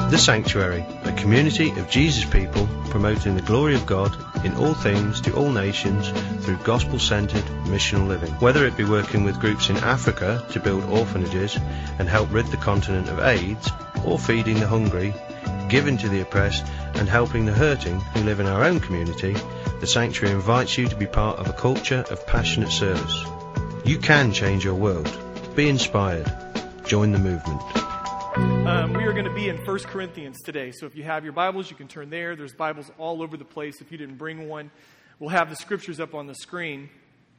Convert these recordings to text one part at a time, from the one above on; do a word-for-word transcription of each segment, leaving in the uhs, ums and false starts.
The Sanctuary, a community of Jesus people promoting the glory of God in all things to all nations through gospel-centered missional living. Whether it be working with groups in Africa to build orphanages and help rid the continent of AIDS, or feeding the hungry, giving to the oppressed and helping the hurting who live in our own community, the Sanctuary invites you to be part of a culture of passionate service. You can change your world. Be inspired. Join the movement. Um, we are going to be in First Corinthians today. So if you have your Bibles, you can turn there. There's Bibles all over the place. If you didn't bring one, we'll have the scriptures up on the screen.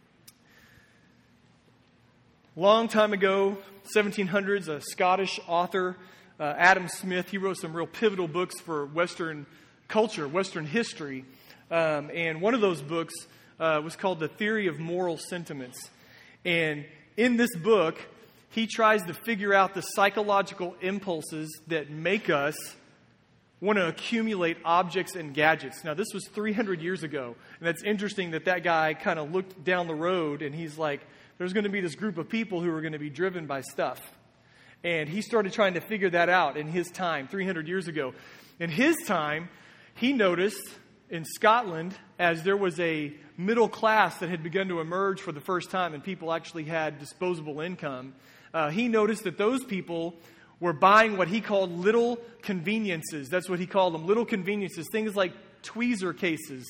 Long time ago, seventeen hundreds, a Scottish author, uh, Adam Smith, he wrote some real pivotal books for Western culture, Western history. Um, and one of those books uh, was called The Theory of Moral Sentiments. And in this book, he tries to figure out the psychological impulses that make us want to accumulate objects and gadgets. Now, this was three hundred years ago. And that's interesting that that guy kind of looked down the road and he's like, there's going to be this group of people who are going to be driven by stuff. And he started trying to figure that out in his time, three hundred years ago. In his time, he noticed in Scotland, as there was a middle class that had begun to emerge for the first time and people actually had disposable income, Uh, he noticed that those people were buying what he called little conveniences. That's what he called them, little conveniences. Things like tweezer cases.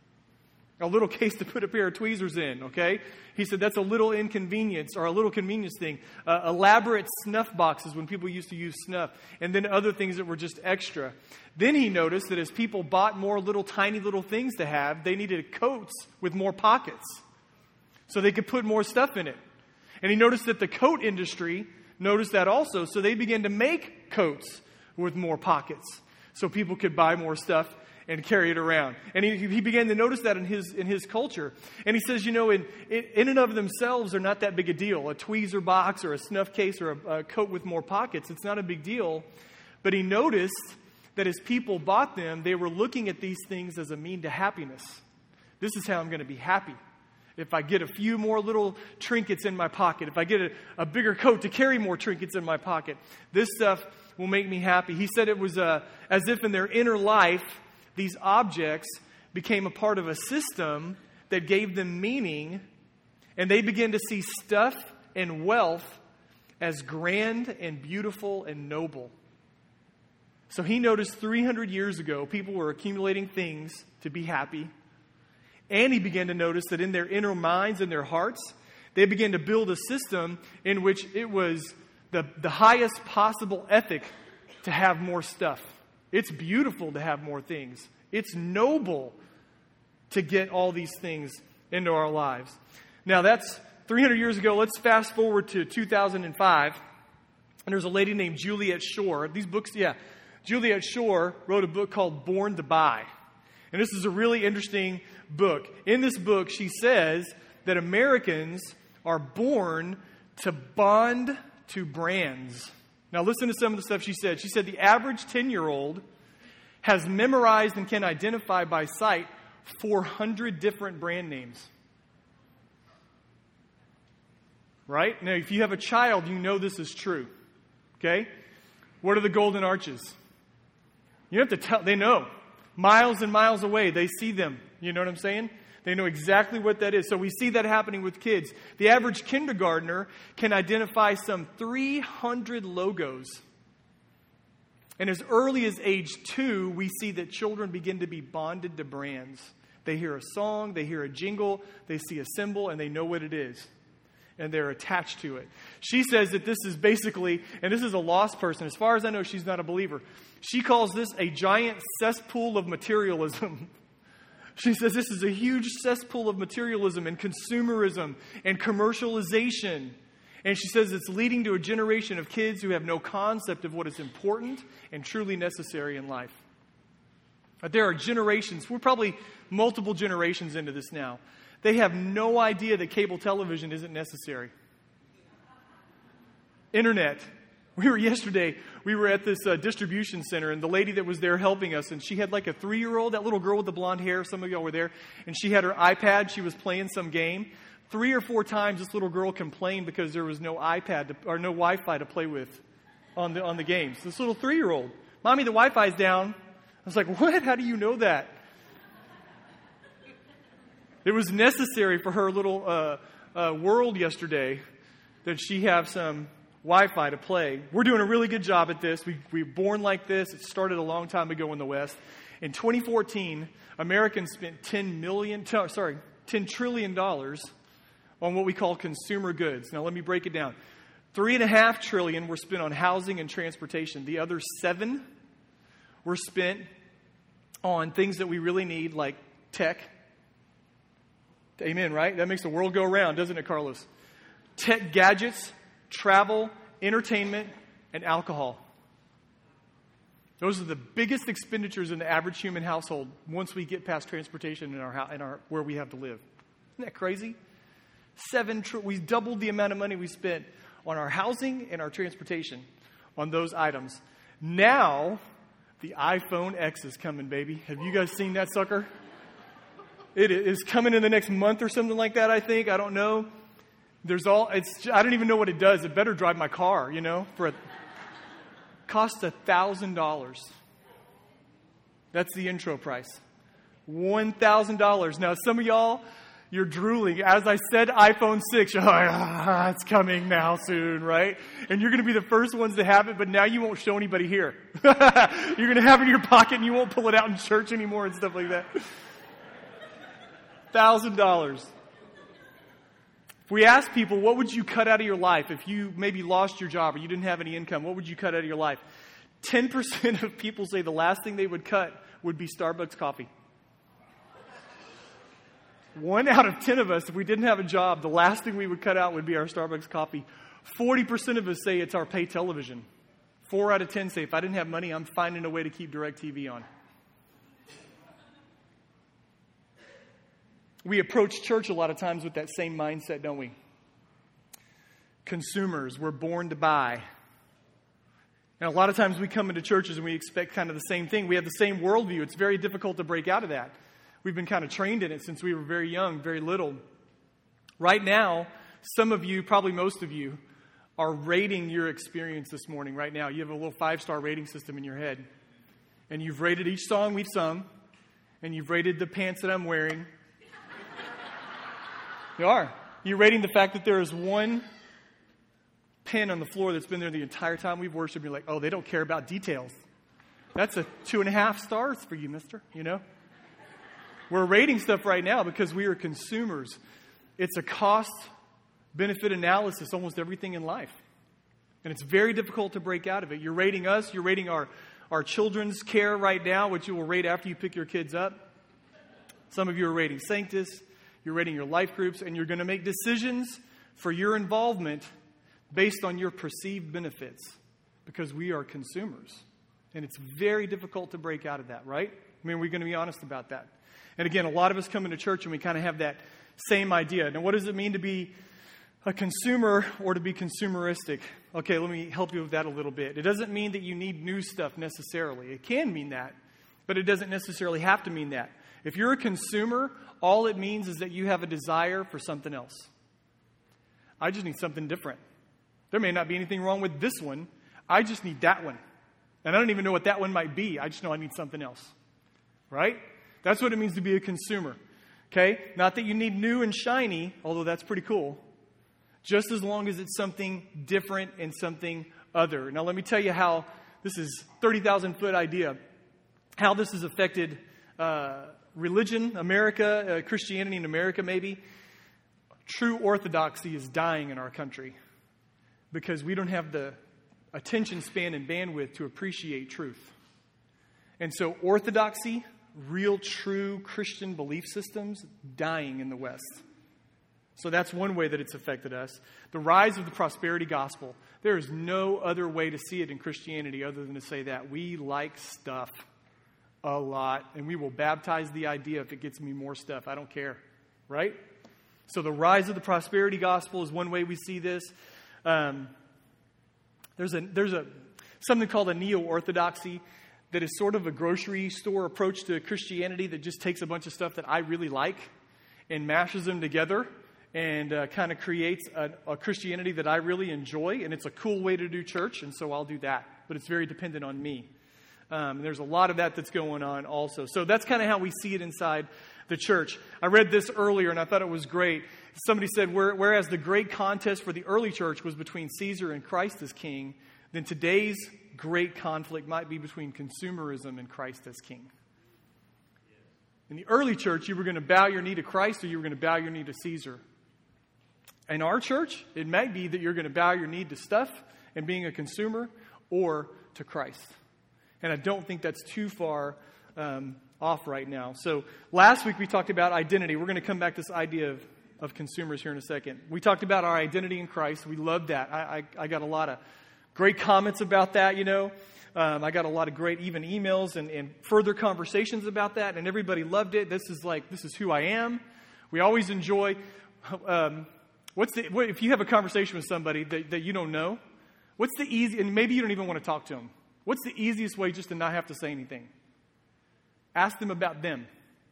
A little case to put a pair of tweezers in, okay? He said that's a little inconvenience or a little convenience thing. Uh, elaborate snuff boxes when people used to use snuff. And then other things that were just extra. Then he noticed that as people bought more little tiny little things to have, they needed coats with more pockets. So they could put more stuff in it. And he noticed that the coat industry noticed that also. So they began to make coats with more pockets so people could buy more stuff and carry it around. And he, he began to notice that in his in his culture. And he says, you know, in, in and of themselves are not that big a deal. A tweezer box or a snuff case or a, a coat with more pockets, it's not a big deal. But he noticed that as people bought them, they were looking at these things as a mean to happiness. This is how I'm going to be happy. If I get a few more little trinkets in my pocket, if I get a, a bigger coat to carry more trinkets in my pocket, this stuff will make me happy. He said it was uh, as if in their inner life, these objects became a part of a system that gave them meaning, and they began to see stuff and wealth as grand and beautiful and noble. So he noticed three hundred years ago, people were accumulating things to be happy. And he began to notice that in their inner minds and their hearts, they began to build a system in which it was the, the highest possible ethic to have more stuff. It's beautiful to have more things. It's noble to get all these things into our lives. Now that's three hundred years ago. Let's fast forward to two thousand five. And there's a lady named Juliet Schor. These books, yeah. Juliet Schor wrote a book called Born to Buy. And this is a really interesting book. In this book, she says that Americans are born to bond to brands. Now listen to some of the stuff she said. She said the average ten-year-old has memorized and can identify by sight four hundred different brand names. Right? Now, if you have a child, you know this is true. Okay? What are the Golden Arches? You don't have to tell, they know. Miles and miles away, they see them. You know what I'm saying? They know exactly what that is. So we see that happening with kids. The average kindergartner can identify some three hundred logos. And as early as age two, we see that children begin to be bonded to brands. They hear a song, they hear a jingle, they see a symbol, and they know what it is. And they're attached to it. She says that this is basically, and this is a lost person. As far as I know, she's not a believer. She calls this a giant cesspool of materialism. She says this is a huge cesspool of materialism and consumerism and commercialization. And she says it's leading to a generation of kids who have no concept of what is important and truly necessary in life. But there are generations, we're probably multiple generations into this now. They have no idea that cable television isn't necessary. Internet. We were yesterday, we were at this uh, distribution center, and the lady that was there helping us, and she had like a three-year-old, that little girl with the blonde hair, some of y'all were there, and she had her iPad, she was playing some game. Three or four times this little girl complained because there was no iPad to, or no Wi-Fi to play with on the on the games. This little three-year-old Mommy, the Wi-Fi's down. I was like, what? How do you know that? It was necessary for her little uh, uh, world yesterday that she have some Wi-Fi to play. We're doing a really good job at this. We, we were born like this. It started a long time ago in the West. In twenty fourteen, Americans spent ten million, t- sorry, ten trillion dollars on what we call consumer goods. Now let me break it down. Three and a half trillion were spent on housing and transportation. The other seven were spent on things that we really need, like tech. Amen, right? That makes the world go round, doesn't it, Carlos? Tech gadgets, travel, entertainment, and alcohol. Those are the biggest expenditures in the average human household once we get past transportation in our, in our where we have to live. Isn't that crazy? Seven, tr- we doubled the amount of money we spent on our housing and our transportation on those items. Now, the iPhone X is coming, baby. Have you guys seen that sucker? It is coming in the next month or something like that, I think. I don't know. There's all, it's, I don't even know what it does. It better drive my car, you know, for a, costs a thousand dollars. That's the intro price. One thousand dollars. Now, some of y'all, you're drooling. As I said, iPhone six, you're like, ah, it's coming now soon, right? And you're going to be the first ones to have it, but now you won't show anybody here. You're going to have it in your pocket and you won't pull it out in church anymore and stuff like that. one thousand dollars. If we ask people, what would you cut out of your life if you maybe lost your job or you didn't have any income? What would you cut out of your life? ten percent of people say the last thing they would cut would be Starbucks coffee. One out of ten of us, if we didn't have a job, the last thing we would cut out would be our Starbucks coffee. forty percent of us say it's our pay television. Four out of ten say, if I didn't have money, I'm finding a way to keep DirecTV on. We approach church a lot of times with that same mindset, don't we? Consumers, we're born to buy. And a lot of times we come into churches and we expect kind of the same thing. We have the same worldview. It's very difficult to break out of that. We've been kind of trained in it since we were very young, very little. Right now, some of you, probably most of you, are rating your experience this morning right now. You have a little five-star rating system in your head. And you've rated each song we've sung. And you've rated the pants that I'm wearing. You are. You're rating the fact that there is one pin on the floor that's been there the entire time we've worshiped. You're like, oh, they don't care about details. That's a two and a half stars for you, mister. You know? We're rating stuff right now because we are consumers. It's a cost-benefit analysis, almost everything in life. And it's very difficult to break out of it. You're rating us. You're rating our, our children's care right now, which you will rate after you pick your kids up. Some of you are rating Sanctus. You're rating your life groups, and you're going to make decisions for your involvement based on your perceived benefits because we are consumers. And it's very difficult to break out of that, right? I mean, we're going to be honest about that. And again, a lot of us come into church and we kind of have that same idea. Now, what does it mean to be a consumer or to be consumeristic? Okay, let me help you with that a little bit. It doesn't mean that you need new stuff necessarily. It can mean that, but it doesn't necessarily have to mean that. If you're a consumer, all it means is that you have a desire for something else. I just need something different. There may not be anything wrong with this one. I just need that one. And I don't even know what that one might be. I just know I need something else. Right? That's what it means to be a consumer. Okay? Not that you need new and shiny, although that's pretty cool. Just as long as it's something different and something other. Now let me tell you how this is thirty thousand foot idea. How this has affected uh, religion, America, uh, Christianity in America maybe. True orthodoxy is dying in our country because we don't have the attention span and bandwidth to appreciate truth. And so orthodoxy, real true Christian belief systems, dying in the West. So that's one way that it's affected us. The rise of the prosperity gospel. There is no other way to see it in Christianity other than to say that we like stuff a lot, and we will baptize the idea if it gets me more stuff. I don't care, right? So the rise of the prosperity gospel is one way we see this. Um, there's a there's a something called a neo-orthodoxy that is sort of a grocery store approach to Christianity that just takes a bunch of stuff that I really like and mashes them together and uh, kind of creates a, a Christianity that I really enjoy. And it's a cool way to do church, and so I'll do that. But it's very dependent on me. Um, and there's a lot of that that's going on also. So that's kind of how we see it inside the church. I read this earlier, and I thought it was great. Somebody said, whereas the great contest for the early church was between Caesar and Christ as king, then today's great conflict might be between consumerism and Christ as king. In the early church, you were going to bow your knee to Christ or you were going to bow your knee to Caesar. In our church, it might be that you're going to bow your knee to stuff and being a consumer or to Christ. And I don't think that's too far um, off right now. So last week we talked about identity. We're going to come back to this idea of, of consumers here in a second. We talked about our identity in Christ. We loved that. I, I, I got a lot of great comments about that, you know. Um, I got a lot of great even emails and, and further conversations about that, and everybody loved it. This is like, this is who I am. We always enjoy, um, what's the, what, if you have a conversation with somebody that, that you don't know, what's the easy, and maybe you don't even want to talk to them, what's the easiest way just to not have to say anything? Ask them about them.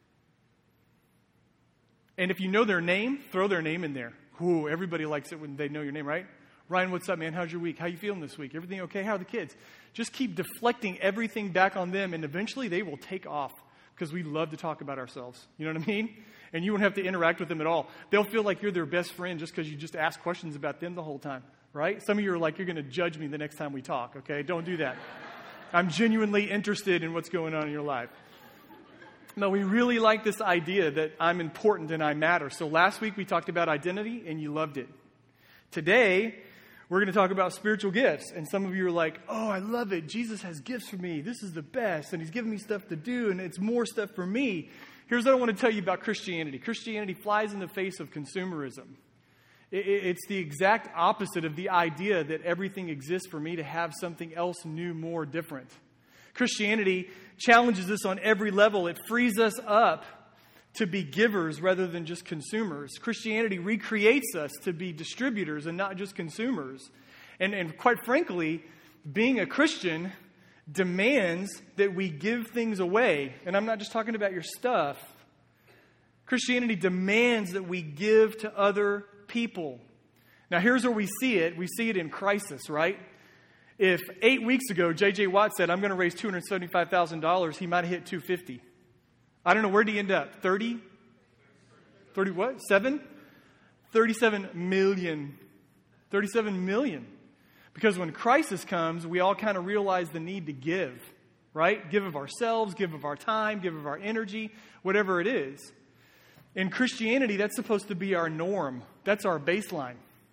And if you know their name, throw their name in there. Ooh, everybody likes it when they know your name, right? Ryan, what's up, man? How's your week? How you feeling this week? Everything okay? How are the kids? Just keep deflecting everything back on them, and eventually they will take off because we love to talk about ourselves. You know what I mean? And you won't have to interact with them at all. They'll feel like you're their best friend just because you just ask questions about them the whole time, right? Some of you are like, you're going to judge me the next time we talk, okay? Don't do that. I'm genuinely interested in what's going on in your life. No, we really like this idea that I'm important and I matter. So last week we talked about identity, and you loved it. Today, we're going to talk about spiritual gifts. And some of you are like, oh, I love it. Jesus has gifts for me. This is the best. And he's giving me stuff to do, and it's more stuff for me. Here's what I want to tell you about Christianity. Christianity flies in the face of consumerism. It's the exact opposite of the idea that everything exists for me to have something else new, more different. Christianity challenges us on every level. It frees us up to be givers rather than just consumers. Christianity recreates us to be distributors and not just consumers. And, and quite frankly, being a Christian demands that we give things away. And I'm not just talking about your stuff. Christianity demands that we give to other people. Now, here's where we see it. We see it in crisis, right? If eight weeks ago, J J Watt said, I'm going to raise two hundred seventy-five thousand dollars, he might have hit two hundred fifty thousand dollars. I don't know, where did he end up? thirty? thirty what? seven? thirty-seven million. thirty-seven million. Because when crisis comes, we all kind of realize the need to give, right? Give of ourselves, give of our time, give of our energy, whatever it is. In Christianity, that's supposed to be our norm. That's our baseline.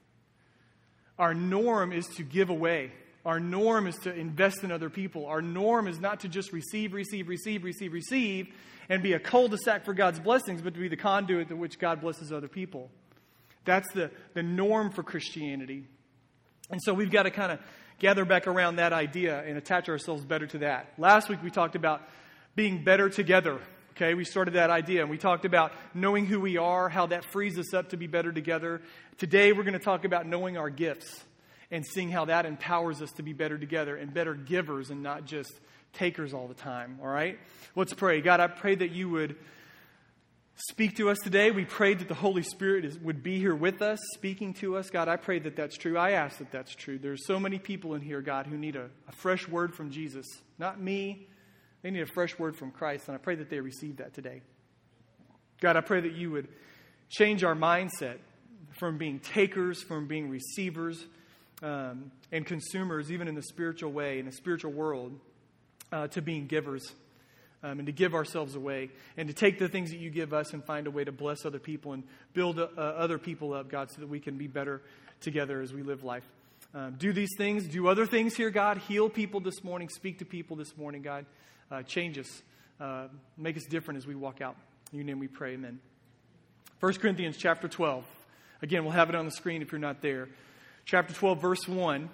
Our norm is to give away. Our norm is to invest in other people. Our norm is not to just receive, receive, receive, receive, receive, and be a cul-de-sac for God's blessings, but to be the conduit through which God blesses other people. That's the, the norm for Christianity. And so we've got to kind of gather back around that idea and attach ourselves better to that. Last week we talked about being better together. Okay, we started that idea, and we talked about knowing who we are, how that frees us up to be better together. Today we're going to talk about knowing our gifts and seeing how that empowers us to be better together and better givers and not just takers all the time, all right? Let's pray. God, I pray that you would speak to us today. We prayed that the Holy Spirit is, would be here with us, speaking to us. God, I pray that that's true. I ask that that's true. There's so many people in here, God, who need a, a fresh word from Jesus. Not me. They need a fresh word from Christ, and I pray that they receive that today. God, I pray that you would change our mindset from being takers, from being receivers, um, and consumers, even in the spiritual way, in the spiritual world, uh, to being givers. Um, and to give ourselves away, and to take the things that you give us and find a way to bless other people and build uh, other people up, God, so that we can be better together as we live life. Um, do these things, do other things here, God. Heal people this morning, speak to people this morning, God. Uh, change us, uh, make us different as we walk out. In your name we pray, amen. First Corinthians chapter twelve. Again, we'll have it on the screen if you're not there. Chapter twelve, verse one.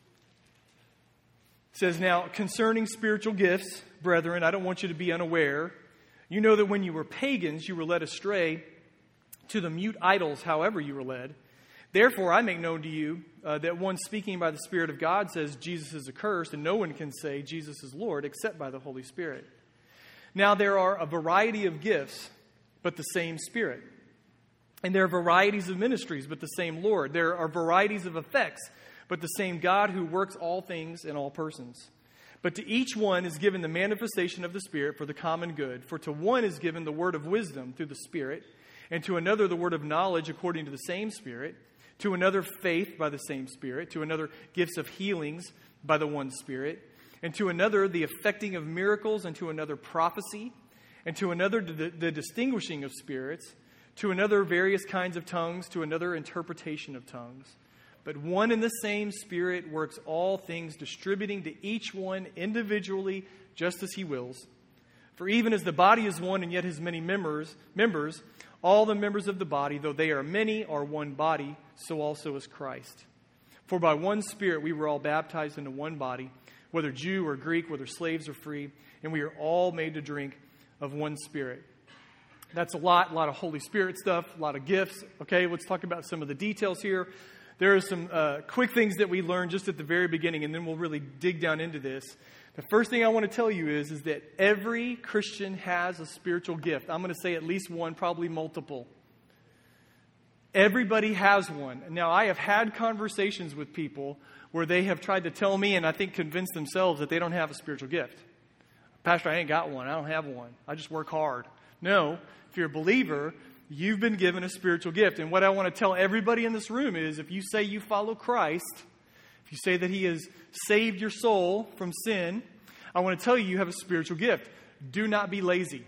It says, now, concerning spiritual gifts, brethren, I don't want you to be unaware. You know that when you were pagans, you were led astray to the mute idols, however you were led. Therefore, I make known to you uh, that one speaking by the Spirit of God says Jesus is accursed, and no one can say Jesus is Lord except by the Holy Spirit. Now, there are a variety of gifts, but the same Spirit. And there are varieties of ministries, but the same Lord. There are varieties of effects, but the same God who works all things in all persons. But to each one is given the manifestation of the Spirit for the common good. For to one is given the word of wisdom through the Spirit, and to another the word of knowledge according to the same Spirit, to another faith by the same Spirit, to another gifts of healings by the one Spirit, and to another the effecting of miracles, and to another prophecy, and to another the, the distinguishing of spirits, to another various kinds of tongues, to another interpretation of tongues. But one and the same Spirit works all things, distributing to each one individually just as he wills. For even as the body is one and yet has many members, members, all the members of the body, though they are many, are one body, so also is Christ. For by one Spirit we were all baptized into one body, whether Jew or Greek, whether slaves or free, and we are all made to drink of one Spirit. That's a lot, a lot of Holy Spirit stuff, a lot of gifts. Okay, let's talk about some of the details here. There are some uh, quick things that we learned just at the very beginning, and then we'll really dig down into this. The first thing I want to tell you is, is that every Christian has a spiritual gift. I'm going to say at least one, probably multiple. Everybody has one. Now, I have had conversations with people where they have tried to tell me, and I think convince themselves, that they don't have a spiritual gift. Pastor, I ain't got one. I don't have one. I just work hard. No, if you're a believer, you've been given a spiritual gift. And what I want to tell everybody in this room is, if you say you follow Christ, if you say that He has saved your soul from sin, I want to tell you you have a spiritual gift. Do not be lazy.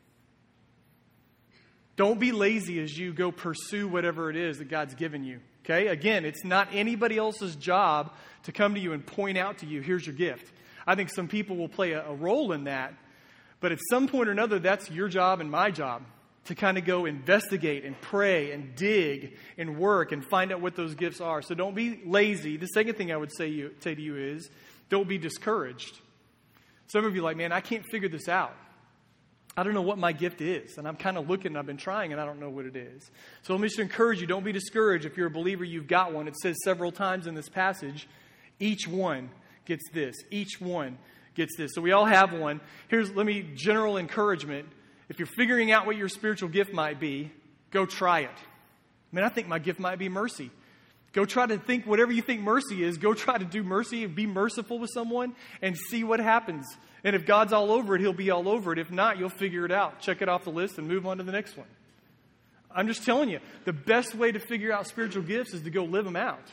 Don't be lazy as you go pursue whatever it is that God's given you. Okay? Again, it's not anybody else's job to come to you and point out to you, here's your gift. I think some people will play a, a role in that. But at some point or another, that's your job and my job, to kind of go investigate and pray and dig and work and find out what those gifts are. So don't be lazy. The second thing I would say, you, say to you is, don't be discouraged. Some of you are like, man, I can't figure this out. I don't know what my gift is. And I'm kind of looking, I've been trying, and I don't know what it is. So let me just encourage you, don't be discouraged. If you're a believer, you've got one. It says several times in this passage, each one gets this. Each one gets this. So we all have one. Here's, let me, general encouragement. If you're figuring out what your spiritual gift might be, go try it. I mean, I think my gift might be mercy. Go try to think whatever you think mercy is. Go try to do mercy and be merciful with someone and see what happens. And if God's all over it, He'll be all over it. If not, you'll figure it out. Check it off the list and move on to the next one. I'm just telling you, the best way to figure out spiritual gifts is to go live them out.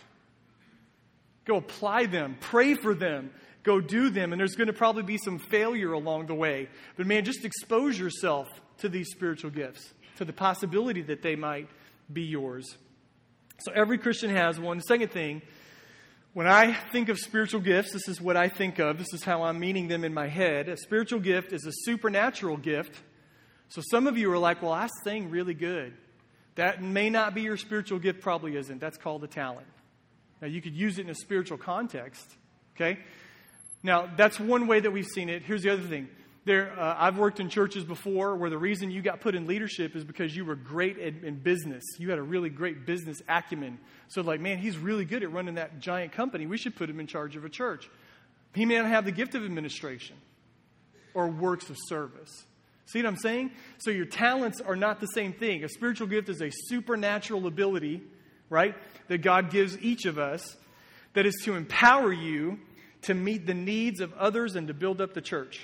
Go apply them. Pray for them. Go do them. And there's going to probably be some failure along the way. But man, just expose yourself to these spiritual gifts, to the possibility that they might be yours. So every Christian has one. The second thing, when I think of spiritual gifts, this is what I think of. This is how I'm meaning them in my head. A spiritual gift is a supernatural gift. So some of you are like, well, I sing really good. That may not be your spiritual gift, probably isn't. That's called a talent. Now, you could use it in a spiritual context. Okay? Now, that's one way that we've seen it. Here's the other thing. There, uh, I've worked in churches before where the reason you got put in leadership is because you were great in, in business. You had a really great business acumen. So like, man, he's really good at running that giant company. We should put him in charge of a church. He may not have the gift of administration or works of service. See what I'm saying? So your talents are not the same thing. A spiritual gift is a supernatural ability, right, that God gives each of us that is to empower you to meet the needs of others and to build up the church.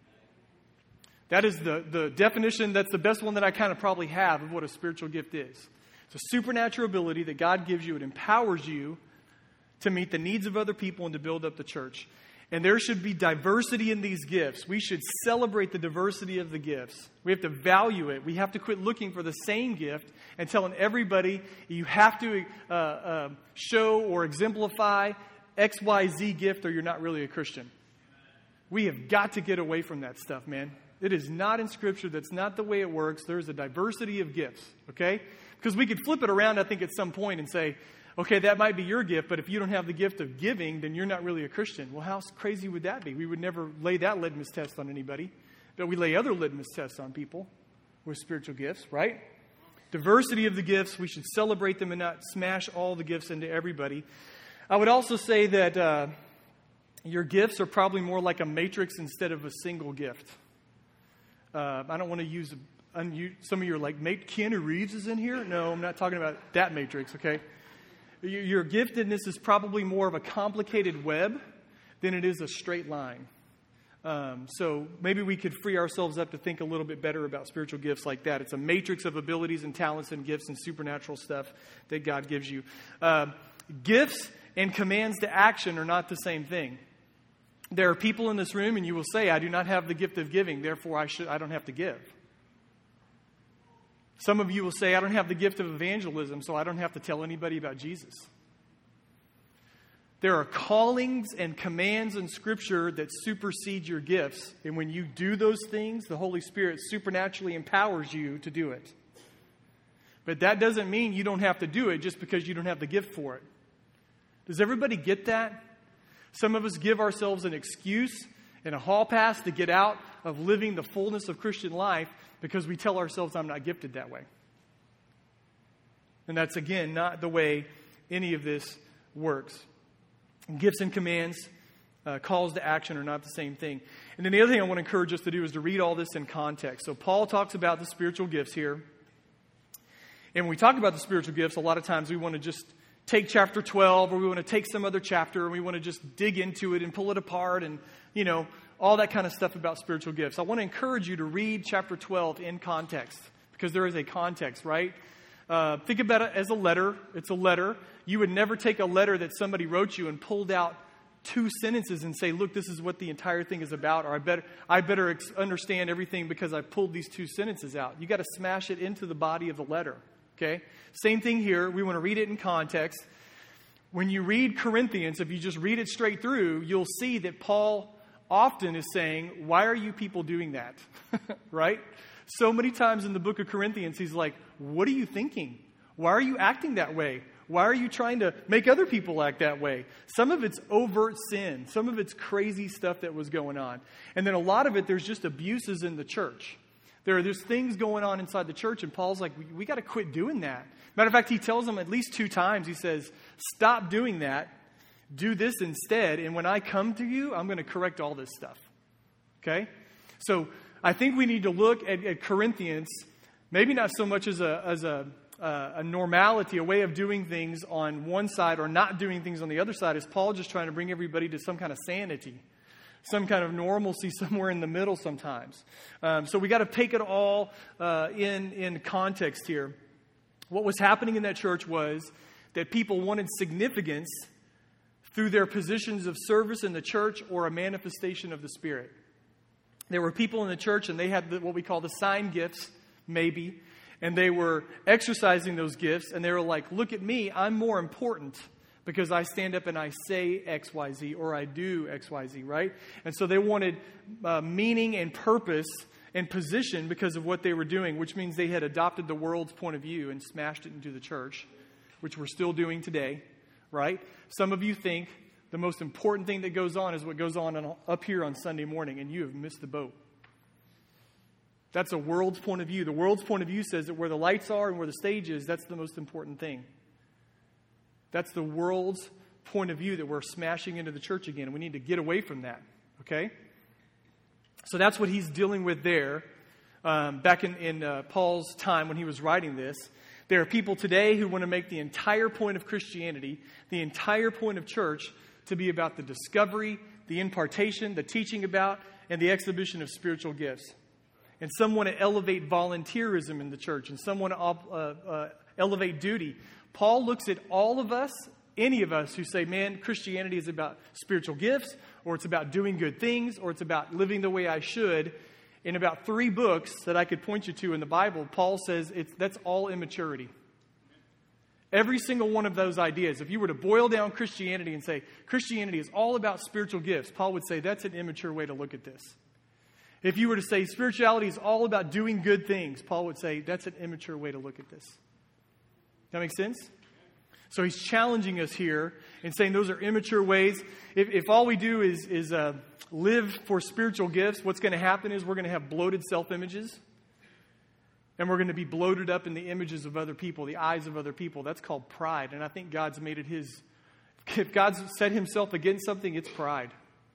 That is the, the definition, that's the best one that I kind of probably have of what a spiritual gift is. It's a supernatural ability that God gives you. It empowers you to meet the needs of other people and to build up the church. And there should be diversity in these gifts. We should celebrate the diversity of the gifts. We have to value it. We have to quit looking for the same gift and telling everybody you have to uh, uh, show or exemplify X Y Z gift or you're not really a Christian. We have got to get away from that stuff, man. It is not in Scripture. That's not the way it works. There's a diversity of gifts, okay? Because we could flip it around, I think, at some point and say, okay, that might be your gift, but if you don't have the gift of giving, then you're not really a Christian. Well, how crazy would that be? We would never lay that litmus test on anybody, but we lay other litmus tests on people with spiritual gifts, right? Diversity of the gifts. We should celebrate them and not smash all the gifts into everybody. I would also say that uh, your gifts are probably more like a matrix instead of a single gift. Uh, I don't want to use, un- some of you are like, mate, Keanu Reeves is in here? No, I'm not talking about that matrix, okay? Your giftedness is probably more of a complicated web than it is a straight line. Um, so maybe we could free ourselves up to think a little bit better about spiritual gifts like that. It's a matrix of abilities and talents and gifts and supernatural stuff that God gives you. Uh, gifts and commands to action are not the same thing. There are people in this room, and you will say, I do not have the gift of giving, therefore I should I don't have to give. Some of you will say, I don't have the gift of evangelism, so I don't have to tell anybody about Jesus. There are callings and commands in Scripture that supersede your gifts. And when you do those things, the Holy Spirit supernaturally empowers you to do it. But that doesn't mean you don't have to do it just because you don't have the gift for it. Does everybody get that? Some of us give ourselves an excuse and a hall pass to get out of living the fullness of Christian life because we tell ourselves, I'm not gifted that way. And that's, again, not the way any of this works. Gifts and commands, uh, calls to action are not the same thing. And then the other thing I want to encourage us to do is to read all this in context. So Paul talks about the spiritual gifts here. And when we talk about the spiritual gifts, a lot of times we want to just take chapter twelve, or we want to take some other chapter and we want to just dig into it and pull it apart and, you know, all that kind of stuff about spiritual gifts. I want to encourage you to read chapter twelve in context, because there is a context, right? Uh, think about it as a letter. It's a letter. You would never take a letter that somebody wrote you and pulled out two sentences and say, look, this is what the entire thing is about, or I better, I better ex- understand everything because I pulled these two sentences out. You got to smash it into the body of the letter, okay? Same thing here. We want to read it in context. When you read Corinthians, if you just read it straight through, you'll see that Paul often is saying, why are you people doing that? Right? So many times in the book of Corinthians, he's like, what are you thinking? Why are you acting that way? Why are you trying to make other people act that way? Some of it's overt sin. Some of it's crazy stuff that was going on. And then a lot of it, there's just abuses in the church. There are there's things going on inside the church, and Paul's like, we, we got to quit doing that. Matter of fact, he tells them at least two times, he says, stop doing that. Do this instead. And when I come to you, I'm going to correct all this stuff. Okay? So I think we need to look at, at Corinthians, maybe not so much as a as a Uh, a normality, a way of doing things on one side or not doing things on the other side. Is Paul just trying to bring everybody to some kind of sanity, some kind of normalcy somewhere in the middle sometimes? Um, so we got to take it all uh, in, in context here. What was happening in that church was that people wanted significance through their positions of service in the church or a manifestation of the Spirit. There were people in the church, and they had the, what we call the sign gifts, maybe. And they were exercising those gifts, and they were like, look at me, I'm more important because I stand up and I say X, Y, Z, or I do X, Y, Z, right? And so they wanted uh, meaning and purpose and position because of what they were doing, which means they had adopted the world's point of view and smashed it into the church, which we're still doing today, right? Some of you think the most important thing that goes on is what goes on, on up here on Sunday morning, and you have missed the boat. That's a world's point of view. The world's point of view says that where the lights are and where the stage is, that's the most important thing. That's the world's point of view that we're smashing into the church again. And we need to get away from that. Okay? So that's what he's dealing with there. Um, back in, in uh, Paul's time when he was writing this, there are people today who want to make the entire point of Christianity, the entire point of church, to be about the discovery, the impartation, the teaching about, and the exhibition of spiritual gifts. And some want to elevate volunteerism in the church. And some want to uh, uh, elevate duty. Paul looks at all of us, any of us who say, man, Christianity is about spiritual gifts, or it's about doing good things, or it's about living the way I should. In about three books that I could point you to in the Bible, Paul says it's, that's all immaturity. Every single one of those ideas, if you were to boil down Christianity and say, Christianity is all about spiritual gifts, Paul would say that's an immature way to look at this. If you were to say spirituality is all about doing good things, Paul would say that's an immature way to look at this. That makes sense? So he's challenging us here and saying those are immature ways. If, if all we do is, is uh, live for spiritual gifts, what's going to happen is we're going to have bloated self-images. And we're going to be bloated up in the images of other people, the eyes of other people. That's called pride. And I think God's made it his. If God's set himself against something, it's pride.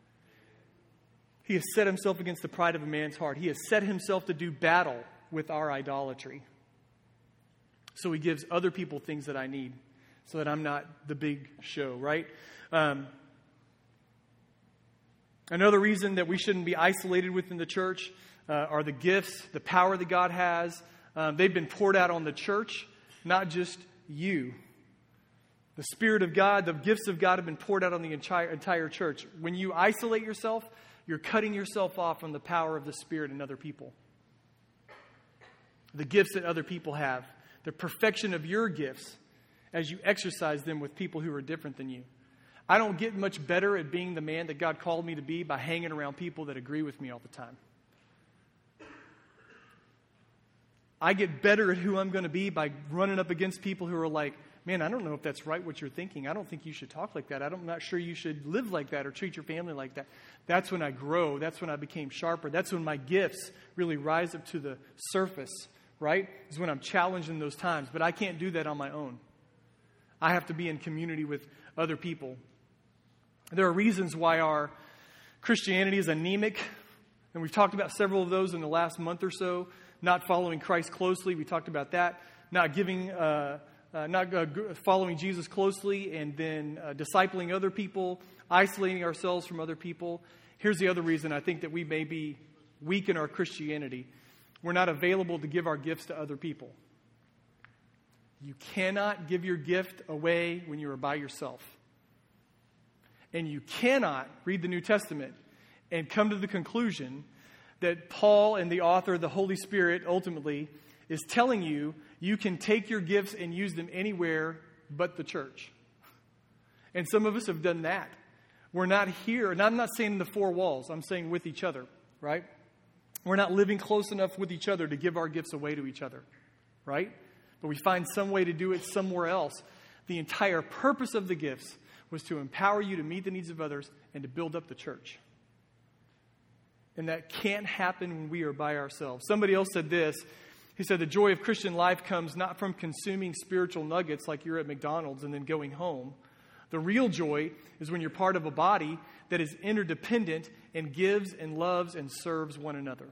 He has set himself against the pride of a man's heart. He has set himself to do battle with our idolatry. So he gives other people things that I need so that I'm not the big show, right? Um, Another reason that we shouldn't be isolated within the church uh, are the gifts, the power that God has. Um, they've been poured out on the church, not just you. The Spirit of God, the gifts of God have been poured out on the entire, entire church. When you isolate yourself, you're cutting yourself off from the power of the Spirit in other people. The gifts that other people have, the perfection of your gifts as you exercise them with people who are different than you. I don't get much better at being the man that God called me to be by hanging around people that agree with me all the time. I get better at who I'm going to be by running up against people who are like, man, I don't know if that's right what you're thinking. I don't think you should talk like that. I'm not sure you should live like that or treat your family like that. That's when I grow. That's when I became sharper. That's when my gifts really rise up to the surface, right? Is when I'm challenged in those times. But I can't do that on my own. I have to be in community with other people. There are reasons why our Christianity is anemic, and we've talked about several of those in the last month or so. Not following Christ closely, we talked about that. Not giving, uh, uh, not uh, following Jesus closely, and then uh, discipling other people, isolating ourselves from other people. Here's the other reason I think that we may be weak in our Christianity. We're not available to give our gifts to other people. You cannot give your gift away when you are by yourself. And you cannot read the New Testament and come to the conclusion that Paul and the author, the Holy Spirit, ultimately is telling you you can take your gifts and use them anywhere but the church. And some of us have done that. We're not here, and I'm not saying in the four walls, I'm saying with each other, right? We're not living close enough with each other to give our gifts away to each other, right? But we find some way to do it somewhere else. The entire purpose of the gifts was to empower you to meet the needs of others and to build up the church. And that can't happen when we are by ourselves. Somebody else said this. He said, the joy of Christian life comes not from consuming spiritual nuggets like you're at McDonald's and then going home. The real joy is when you're part of a body that is interdependent and gives and loves and serves one another.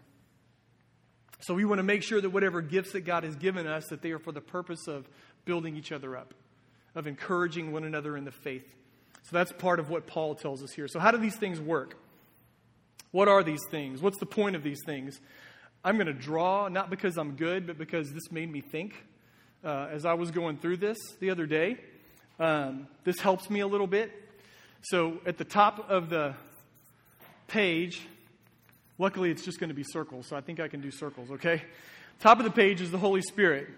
So we want to make sure that whatever gifts that God has given us, that they are for the purpose of building each other up, of encouraging one another in the faith. So that's part of what Paul tells us here. So how do these things work? What are these things? What's the point of these things? I'm going to draw, not because I'm good, but because this made me think uh, as I was going through this the other day. Um, this helps me a little bit. So at the top of the page, luckily it's just going to be circles, so I think I can do circles, okay? Top of the page is the Holy Spirit.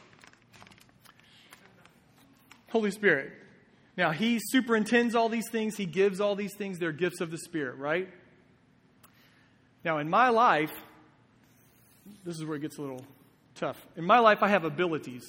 Holy Spirit. Now, He superintends all these things. He gives all these things. They're gifts of the Spirit, right? Now, in my life, this is where it gets a little tough. In my life, I have abilities.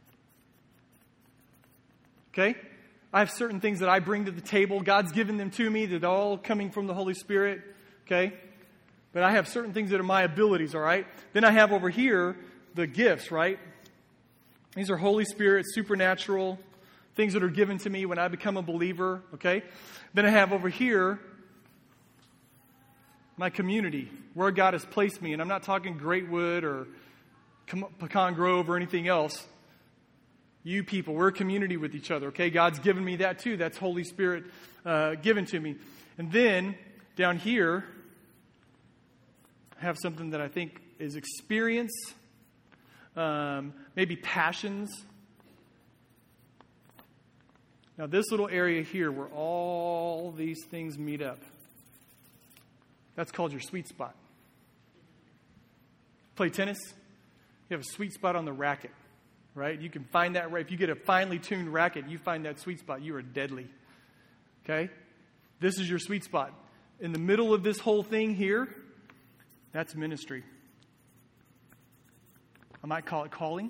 Okay? I have certain things that I bring to the table. God's given them to me. They're all coming from the Holy Spirit. Okay? But I have certain things that are my abilities, all right? Then I have over here the gifts, right? These are Holy Spirit, supernatural, things that are given to me when I become a believer, okay? Then I have over here my community, where God has placed me. And I'm not talking Greatwood or Pecan Grove or anything else. You people, we're a community with each other, okay? God's given me that too. That's Holy Spirit uh, given to me. And then down here, I have something that I think is experience, um, maybe passions. Now this little area here where all these things meet up, that's called your sweet spot. Play tennis, you have a sweet spot on the racket, right? You can find that, if you get a finely tuned racket, you find that sweet spot, you are deadly, okay? This is your sweet spot. In the middle of this whole thing here, that's ministry. I might call it calling.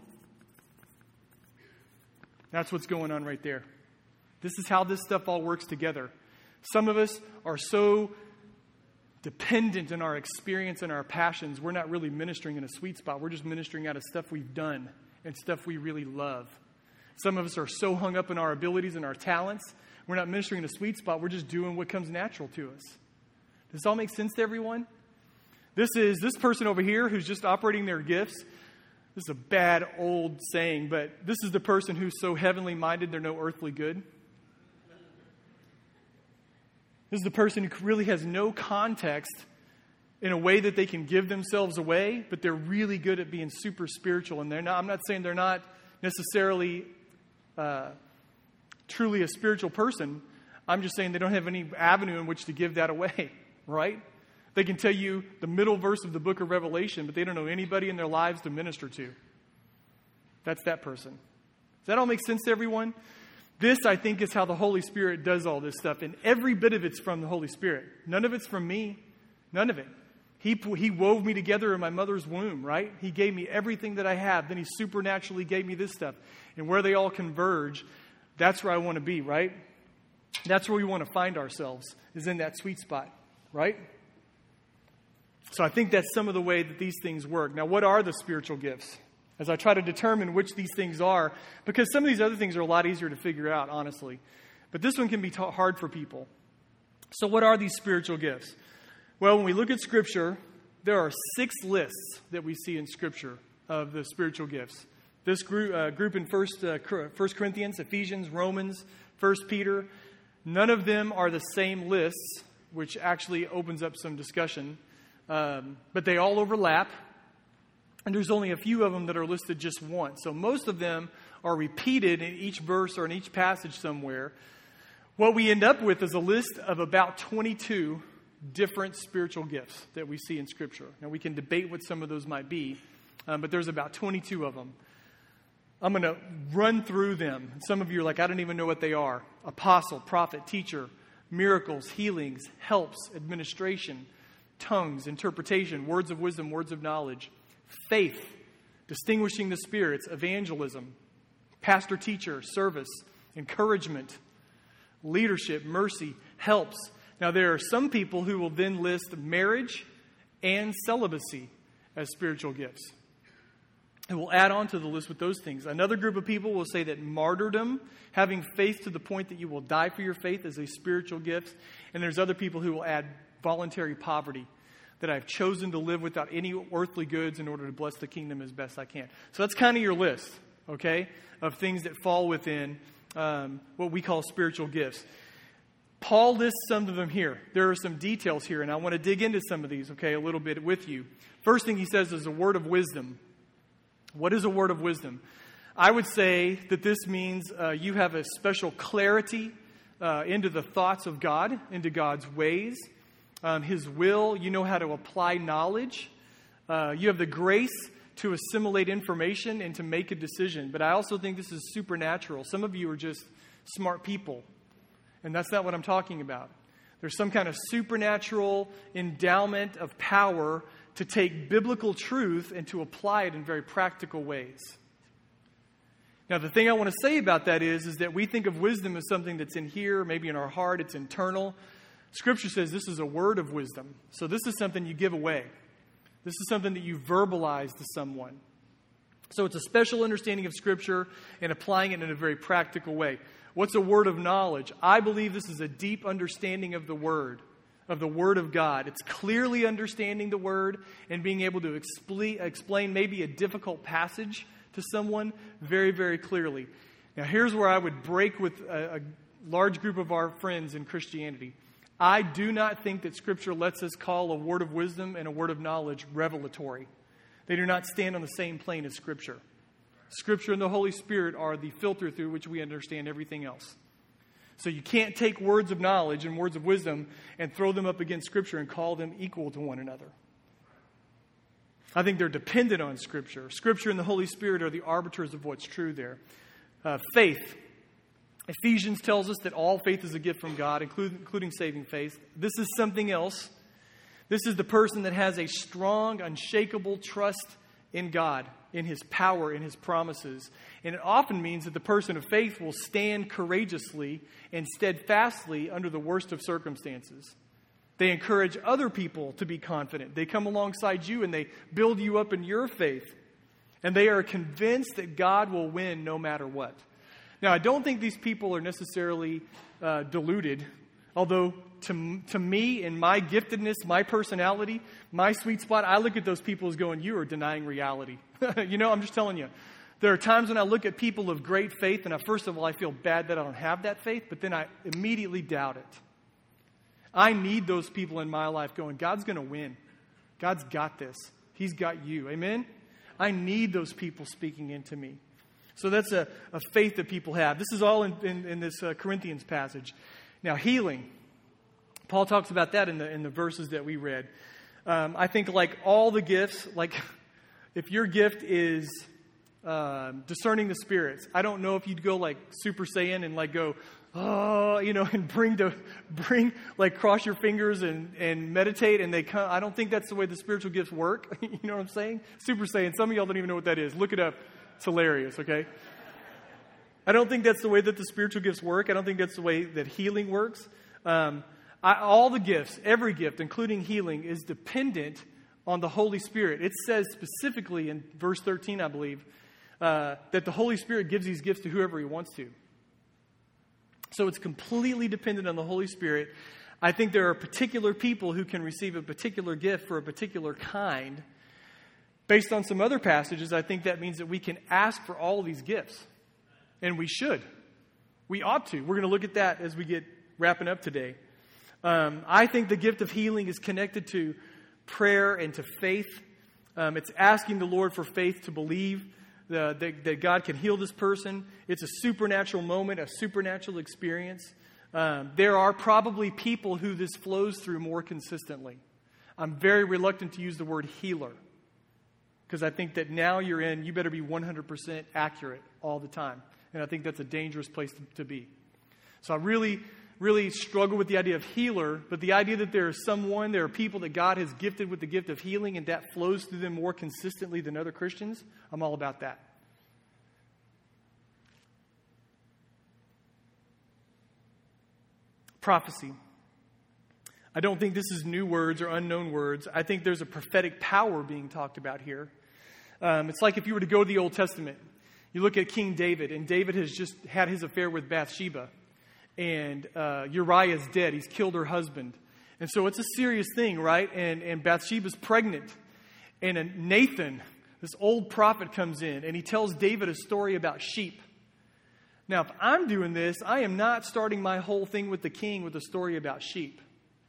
That's what's going on right there. This is how this stuff all works together. Some of us are so dependent in our experience and our passions, we're not really ministering in a sweet spot. We're just ministering out of stuff we've done and stuff we really love. Some of us are so hung up in our abilities and our talents, we're not ministering in a sweet spot. We're just doing what comes natural to us. Does this all make sense to everyone? This is this person over here who's just operating their gifts. This is a bad old saying, but this is the person who's so heavenly minded they're no earthly good. This is the person who really has no context in a way that they can give themselves away, but they're really good at being super spiritual. And they're not, I'm not saying they're not necessarily uh, truly a spiritual person. I'm just saying they don't have any avenue in which to give that away, right? They can tell you the middle verse of the book of Revelation, but they don't know anybody in their lives to minister to. That's that person. Does that all make sense to everyone? This, I think, is how the Holy Spirit does all this stuff. And every bit of it's from the Holy Spirit. None of it's from me. None of it. He, he wove me together in my mother's womb, right? He gave me everything that I have. Then he supernaturally gave me this stuff. And where they all converge, that's where I want to be, right? That's where we want to find ourselves, is in that sweet spot, right? So I think that's some of the way that these things work. Now, what are the spiritual gifts? As I try to determine which these things are, because some of these other things are a lot easier to figure out, honestly. But this one can be t- hard for people. So what are these spiritual gifts? Well, when we look at Scripture, there are six lists that we see in Scripture of the spiritual gifts. This group, uh, group in First, uh, First Corinthians, Ephesians, Romans, First Peter, none of them are the same lists, which actually opens up some discussion. Um, but they all overlap. And there's only a few of them that are listed just once. So most of them are repeated in each verse or in each passage somewhere. What we end up with is a list of about twenty-two different spiritual gifts that we see in Scripture. Now, we can debate what some of those might be, um, but there's about twenty-two of them. I'm going to run through them. Some of you are like, I don't even know what they are. Apostle, prophet, teacher, miracles, healings, helps, administration, tongues, interpretation, words of wisdom, words of knowledge, faith, distinguishing the spirits, evangelism, pastor, teacher, service, encouragement, leadership, mercy, helps. Now, there are some people who will then list marriage and celibacy as spiritual gifts. And we'll add on to the list with those things. Another group of people will say that martyrdom, having faith to the point that you will die for your faith, is a spiritual gift. And there's other people who will add voluntary poverty, that I've chosen to live without any earthly goods in order to bless the kingdom as best I can. So that's kind of your list, okay, of things that fall within um, what we call spiritual gifts. Paul lists some of them here. There are some details here, and I want to dig into some of these, okay, a little bit with you. First thing he says is a word of wisdom. What is a word of wisdom? I would say that this means uh, you have a special clarity uh, into the thoughts of God, into God's ways, um, His will. You know how to apply knowledge. Uh, you have the grace to assimilate information and to make a decision. But I also think this is supernatural. Some of you are just smart people. And that's not what I'm talking about. There's some kind of supernatural endowment of power to take biblical truth and to apply it in very practical ways. Now, the thing I want to say about that is, is that we think of wisdom as something that's in here, maybe in our heart, it's internal. Scripture says this is a word of wisdom. So this is something you give away. This is something that you verbalize to someone. So it's a special understanding of Scripture and applying it in a very practical way. What's a word of knowledge? I believe this is a deep understanding of the Word, of the Word of God. It's clearly understanding the Word and being able to expl- explain maybe a difficult passage to someone very, very clearly. Now, here's where I would break with a, a large group of our friends in Christianity. I do not think that Scripture lets us call a word of wisdom and a word of knowledge revelatory. They do not stand on the same plane as Scripture. Scripture and the Holy Spirit are the filter through which we understand everything else. So you can't take words of knowledge and words of wisdom and throw them up against Scripture and call them equal to one another. I think they're dependent on Scripture. Scripture and the Holy Spirit are the arbiters of what's true there. Uh, faith. Ephesians tells us that all faith is a gift from God, including, including saving faith. This is something else. This is the person that has a strong, unshakable trust in God, in His power, in His promises. And it often means that the person of faith will stand courageously and steadfastly under the worst of circumstances. They encourage other people to be confident. They come alongside you and they build you up in your faith. And they are convinced that God will win no matter what. Now, I don't think these people are necessarily uh, deluded, although to, to me, in my giftedness, my personality, my sweet spot, I look at those people as going, you are denying reality. You know, I'm just telling you. There are times when I look at people of great faith, and I, first of all, I feel bad that I don't have that faith, but then I immediately doubt it. I need those people in my life going, God's going to win. God's got this. He's got you. Amen? I need those people speaking into me. So that's a, a faith that people have. This is all in, in, in this uh, Corinthians passage. Now, healing. Paul talks about that in the in the verses that we read. Um, I think like all the gifts, like if your gift is uh, discerning the spirits, I don't know if you'd go like Super Saiyan and like go, oh, you know, and bring the bring like cross your fingers and, and meditate, and they come. I don't think that's the way the spiritual gifts work. You know what I'm saying? Super Saiyan. Some of y'all don't even know what that is. Look it up. It's hilarious, okay? I don't think that's the way that the spiritual gifts work. I don't think that's the way that healing works. Um, I, all the gifts, every gift, including healing, is dependent on the Holy Spirit. It says specifically in verse thirteen, I believe, uh, that the Holy Spirit gives these gifts to whoever He wants to. So it's completely dependent on the Holy Spirit. I think there are particular people who can receive a particular gift for a particular kind. Based on some other passages, I think that means that we can ask for all of these gifts. And we should. We ought to. We're going to look at that as we get wrapping up today. Um, I think the gift of healing is connected to prayer and to faith. Um, it's asking the Lord for faith to believe the, that, that God can heal this person. It's a supernatural moment, a supernatural experience. Um, there are probably people who this flows through more consistently. I'm very reluctant to use the word healer, because I think that now you're in, you better be one hundred percent accurate all the time. And I think that's a dangerous place to, to be. So I really, really struggle with the idea of healer, but the idea that there is someone, there are people that God has gifted with the gift of healing and that flows through them more consistently than other Christians, I'm all about that. Prophecy. I don't think this is new words or unknown words. I think there's a prophetic power being talked about here. Um, it's like if you were to go to the Old Testament. You look at King David, and David has just had his affair with Bathsheba. And uh, Uriah is dead. He's killed her husband. And so it's a serious thing, right? And, and Bathsheba's pregnant. And a Nathan, this old prophet, comes in, and he tells David a story about sheep. Now, if I'm doing this, I am not starting my whole thing with the king with a story about sheep.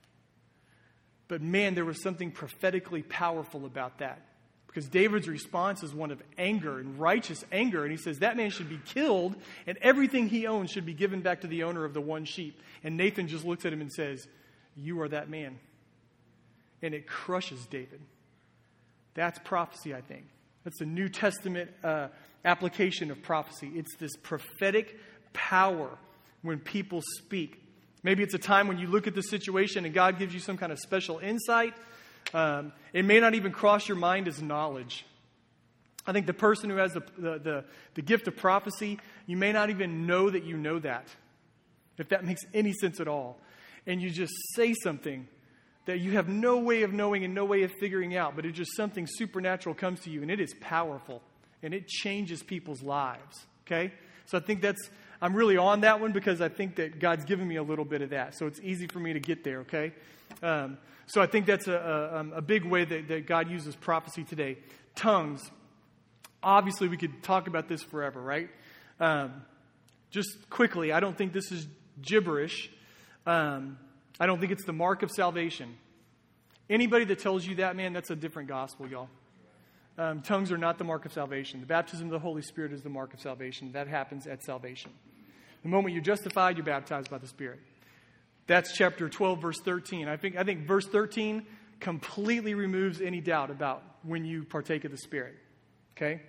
But man, there was something prophetically powerful about that. Because David's response is one of anger and righteous anger. And he says that man should be killed and everything he owns should be given back to the owner of the one sheep. And Nathan just looks at him and says, you are that man. And it crushes David. That's prophecy, I think. That's the New Testament uh, application of prophecy. It's this prophetic power when people speak. Maybe it's a time when you look at the situation and God gives you some kind of special insight. Um, it may not even cross your mind as knowledge. I think the person who has the, the, the, the gift of prophecy, you may not even know that you know that, if that makes any sense at all. And you just say something that you have no way of knowing and no way of figuring out, but it's just something supernatural comes to you, and it is powerful, and it changes people's lives, okay? So I think that's, I'm really on that one because I think that God's given me a little bit of that, so it's easy for me to get there, okay? Um, so I think that's a, a, a big way that, that God uses prophecy today. Tongues. Obviously, we could talk about this forever, right? Um, just quickly, I don't think this is gibberish. Um, I don't think it's the mark of salvation. Anybody that tells you that, man, that's a different gospel, y'all. Um, tongues are not the mark of salvation. The baptism of the Holy Spirit is the mark of salvation. That happens at salvation. The moment you're justified, you're baptized by the Spirit. That's chapter twelve, verse thirteen. I think I think verse thirteen completely removes any doubt about when you partake of the Spirit. Okay?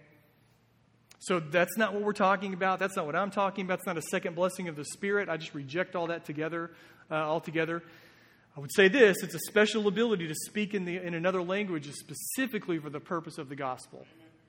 So that's not what we're talking about. That's not what I'm talking about. It's not a second blessing of the Spirit. I just reject all that together, uh, altogether. I would say this, it's a special ability to speak in the in another language specifically for the purpose of the gospel.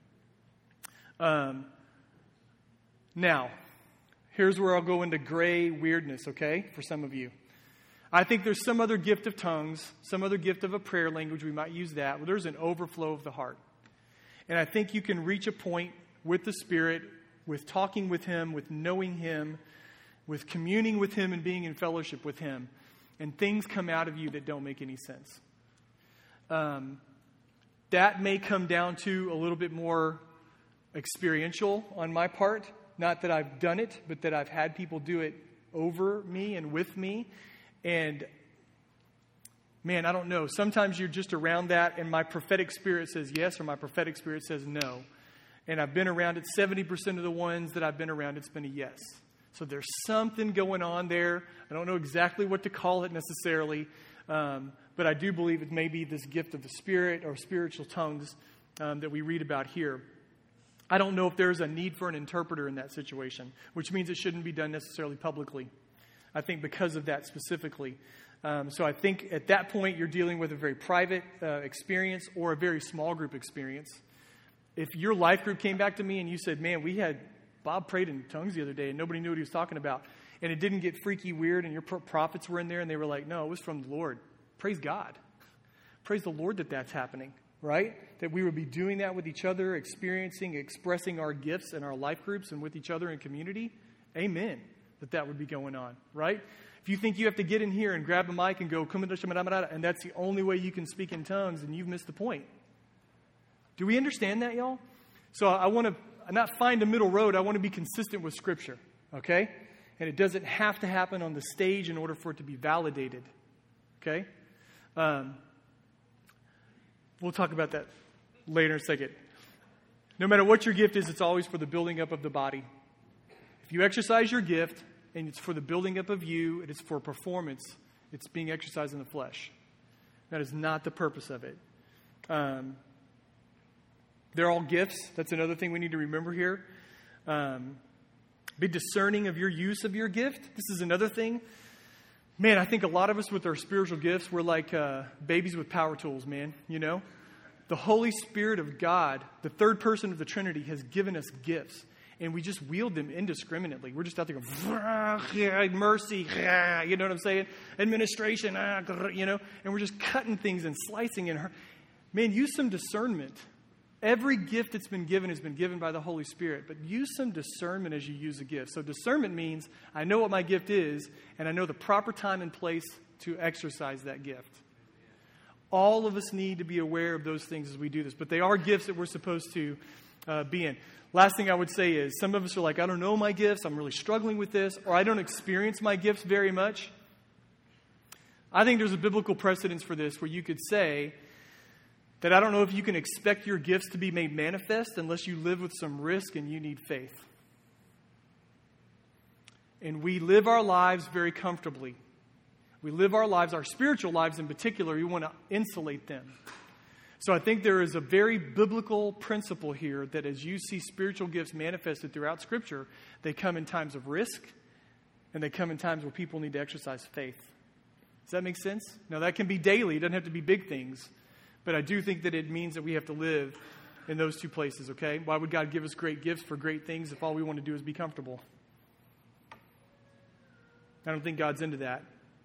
Um, now, here's where I'll go into gray weirdness, okay, for some of you. I think there's some other gift of tongues, some other gift of a prayer language. We might use that. Well, there's an overflow of the heart. And I think you can reach a point with the Spirit, with talking with Him, with knowing Him, with communing with Him and being in fellowship with Him. And things come out of you that don't make any sense. Um, that may come down to a little bit more experiential on my part. Not that I've done it, but that I've had people do it over me and with me. And Man, I don't know. Sometimes you're just around that, and my prophetic spirit says yes, or my prophetic spirit says no. And I've been around it. seventy percent of the ones that I've been around, it's been a yes. So there's something going on there. I don't know exactly what to call it necessarily, um, but I do believe it may be this gift of the Spirit or spiritual tongues um, that we read about here. I don't know if there's a need for an interpreter in that situation, which means it shouldn't be done necessarily publicly. I think because of that specifically. Um, so I think at that point you're dealing with a very private uh, experience or a very small group experience. If your life group came back to me and you said, man, we had Bob prayed in tongues the other day and nobody knew what he was talking about, and it didn't get freaky weird and your pro- prophets were in there and they were like, no, it was from the Lord. Praise God. Praise the Lord that that's happening, right? That we would be doing that with each other, experiencing, expressing our gifts in our life groups and with each other in community. Amen. That that would be going on, right? If you think you have to get in here and grab a mic and go, and that's the only way you can speak in tongues, then you've missed the point. Do we understand that, y'all? So I want to not find a middle road. I want to be consistent with Scripture, okay? And it doesn't have to happen on the stage in order for it to be validated, okay? Um, we'll talk about that later in a second. No matter what your gift is, it's always for the building up of the body. If you exercise your gift, and it's for the building up of you, and it's for performance, it's being exercised in the flesh. That is not the purpose of it. Um, they're all gifts. That's another thing we need to remember here. Um, be discerning of your use of your gift. This is another thing. Man, I think a lot of us with our spiritual gifts, we're like uh, babies with power tools, man. You know? The Holy Spirit of God, the third person of the Trinity, has given us gifts. And we just wield them indiscriminately. We're just out there going, mercy, you know what I'm saying? Administration, you know? And we're just cutting things and slicing and hurt. Man, use some discernment. Every gift that's been given has been given by the Holy Spirit. But use some discernment as you use a gift. So discernment means I know what my gift is, and I know the proper time and place to exercise that gift. All of us need to be aware of those things as we do this. But they are gifts that we're supposed to uh, be in. Last thing I would say is some of us are like, I don't know my gifts. I'm really struggling with this. Or I don't experience my gifts very much. I think there's a biblical precedence for this where you could say that I don't know if you can expect your gifts to be made manifest unless you live with some risk and you need faith. And we live our lives very comfortably. We live our lives, our spiritual lives in particular, we want to insulate them. So I think there is a very biblical principle here that as you see spiritual gifts manifested throughout Scripture, they come in times of risk and they come in times where people need to exercise faith. Does that make sense? Now that can be daily. It doesn't have to be big things. But I do think that it means that we have to live in those two places, okay? Why would God give us great gifts for great things if all we want to do is be comfortable? I don't think God's into that.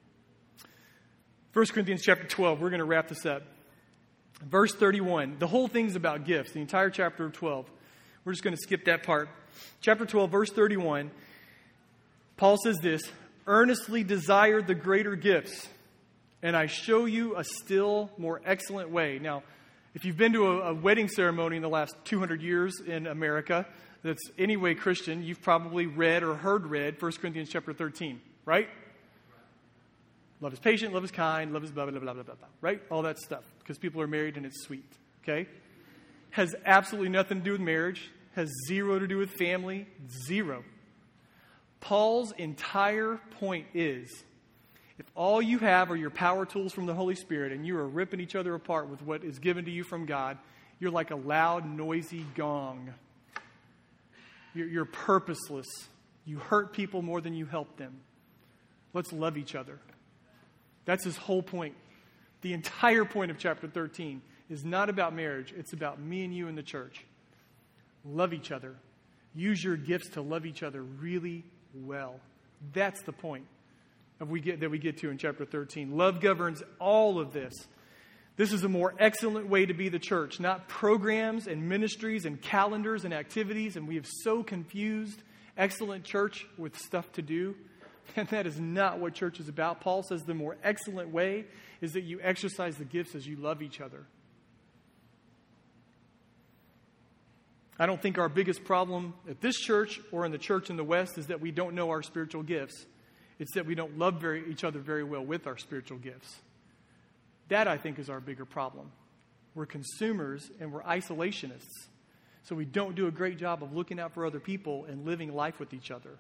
First Corinthians chapter twelve, we're going to wrap this up. Verse thirty-one, the whole thing's about gifts, the entire chapter of twelve. We're just going to skip that part. Chapter twelve, verse thirty-one, Paul says this, earnestly desire the greater gifts, and I show you a still more excellent way. Now, if you've been to a, a wedding ceremony in the last two hundred years in America, that's anyway Christian, you've probably read or heard read First Corinthians chapter thirteen, right? Love is patient, love is kind, love is blah, blah, blah, blah, blah, blah, right? All that stuff, because people are married and it's sweet, okay? Has absolutely nothing to do with marriage, has zero to do with family, zero. Paul's entire point is, if all you have are your power tools from the Holy Spirit and you are ripping each other apart with what is given to you from God, you're like a loud, noisy gong. You're, you're purposeless. You hurt people more than you help them. Let's love each other. That's his whole point. The entire point of chapter thirteen is not about marriage. It's about me and you in the church. Love each other. Use your gifts to love each other really well. That's the point of we get, that we get to in chapter thirteen. Love governs all of this. This is a more excellent way to be the church, not programs and ministries and calendars and activities. And we have so confused excellent church with stuff to do. And that is not what church is about. Paul says the more excellent way is that you exercise the gifts as you love each other. I don't think our biggest problem at this church or in the church in the West is that we don't know our spiritual gifts. It's that we don't love very, each other very well with our spiritual gifts. That, I think, is our bigger problem. We're consumers and we're isolationists. So we don't do a great job of looking out for other people and living life with each other.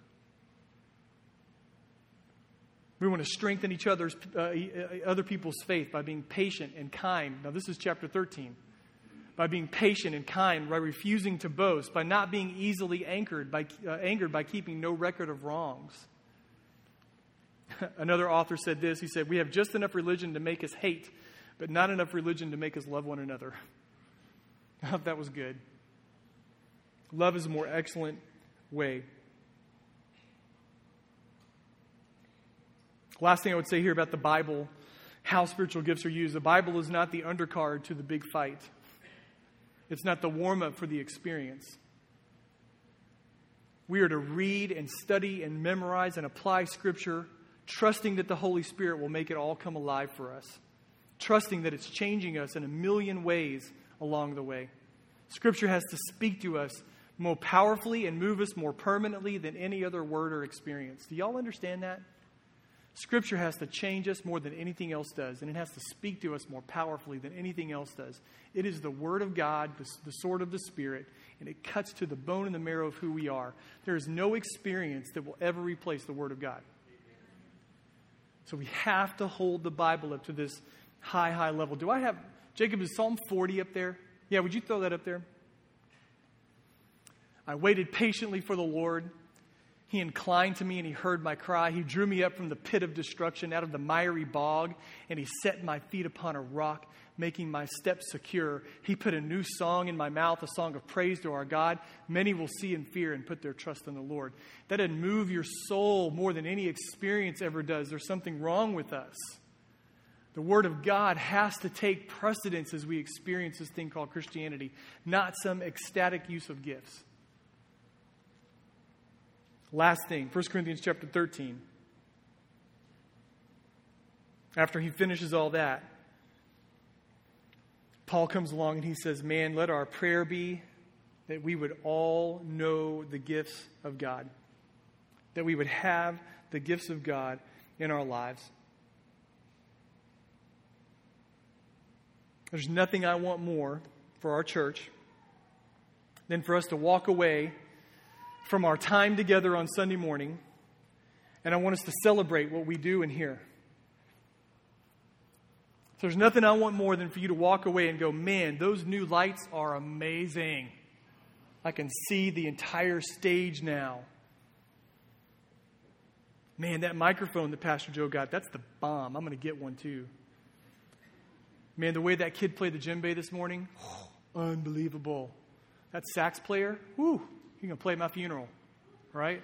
We want to strengthen each other's, uh, other people's faith by being patient and kind. Now, this is chapter thirteen. By being patient and kind, by refusing to boast, by not being easily anchored, by uh, angered, by keeping no record of wrongs. Another author said this. He said, "We have just enough religion to make us hate, but not enough religion to make us love one another." I thought that was good. Love is a more excellent way. Last thing I would say here about the Bible, how spiritual gifts are used. The Bible is not the undercard to the big fight. It's not the warm-up for the experience. We are to read and study and memorize and apply Scripture, trusting that the Holy Spirit will make it all come alive for us. Trusting that it's changing us in a million ways along the way. Scripture has to speak to us more powerfully and move us more permanently than any other word or experience. Do y'all understand that? Scripture has to change us more than anything else does, and it has to speak to us more powerfully than anything else does. It is the Word of God, the, the sword of the Spirit, and it cuts to the bone and the marrow of who we are. There is no experience that will ever replace the Word of God. So we have to hold the Bible up to this high, high level. Do I have, Jacob, is Psalm forty up there? Yeah, would you throw that up there? I waited patiently for the Lord. He inclined to me and he heard my cry. He drew me up from the pit of destruction, out of the miry bog, and he set my feet upon a rock, making my steps secure. He put a new song in my mouth, a song of praise to our God. Many will see and fear and put their trust in the Lord. That would move your soul more than any experience ever does. There's something wrong with us. The Word of God has to take precedence as we experience this thing called Christianity, not some ecstatic use of gifts. Last thing, First Corinthians chapter thirteen. After he finishes all that, Paul comes along and he says, man, let our prayer be that we would all know the gifts of God. That we would have the gifts of God in our lives. There's nothing I want more for our church than for us to walk away from our time together on Sunday morning, and I want us to celebrate what we do in here. So there's nothing I want more than for you to walk away and go, man, those new lights are amazing. I can see the entire stage now. Man, that microphone that Pastor Joe got, that's the bomb. I'm going to get one too. Man, the way that kid played the djembe this morning, oh, unbelievable. That sax player, whoo. You're going to play at my funeral, right?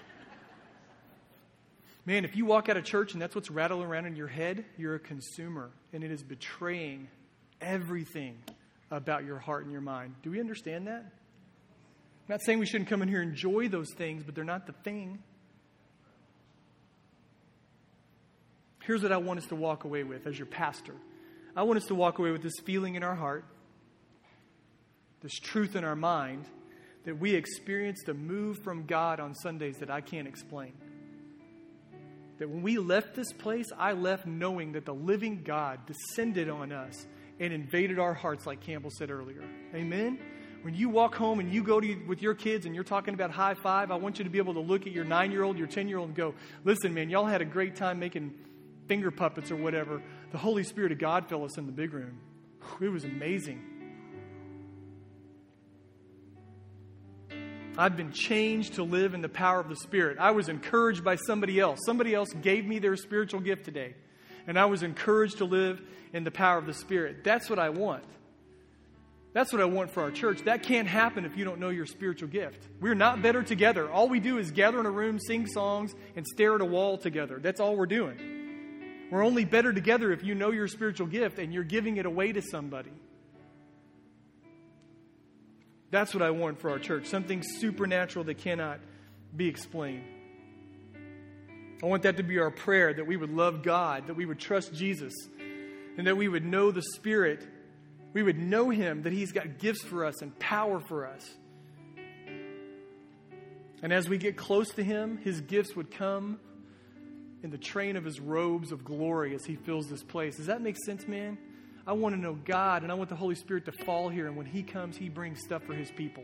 Man, if you walk out of church and that's what's rattling around in your head, you're a consumer, and it is betraying everything about your heart and your mind. Do we understand that? I'm not saying we shouldn't come in here and enjoy those things, but they're not the thing. Here's what I want us to walk away with as your pastor. I want us to walk away with this feeling in our heart, this truth in our mind, that we experienced a move from God on Sundays that I can't explain. That when we left this place, I left knowing that the living God descended on us and invaded our hearts, like Campbell said earlier. Amen? When you walk home and you go to with your kids and you're talking about high five, I want you to be able to look at your nine-year-old, your ten-year-old and go, listen, man, y'all had a great time making finger puppets or whatever. The Holy Spirit of God fell us in the big room. It was amazing. I've been changed to live in the power of the Spirit. I was encouraged by somebody else. Somebody else gave me their spiritual gift today. And I was encouraged to live in the power of the Spirit. That's what I want. That's what I want for our church. That can't happen if you don't know your spiritual gift. We're not better together. All we do is gather in a room, sing songs, and stare at a wall together. That's all we're doing. We're only better together if you know your spiritual gift and you're giving it away to somebody. That's what I want for our church. Something supernatural that cannot be explained. I want that to be our prayer, that we would love God, that we would trust Jesus, and that we would know the Spirit. We would know Him, that He's got gifts for us and power for us. And as we get close to Him, His gifts would come in the train of his robes of glory as he fills this place. Does that make sense, man? I want to know God, and I want the Holy Spirit to fall here, and when he comes, he brings stuff for his people.